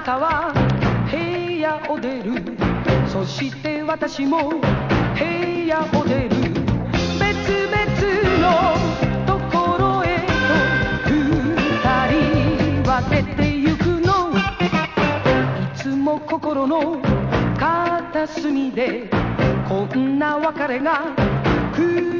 たは部屋を出る。そして私も部屋を出る。別々のところへと二人は出てゆくの。いつも心の片隅でこんな別れが来る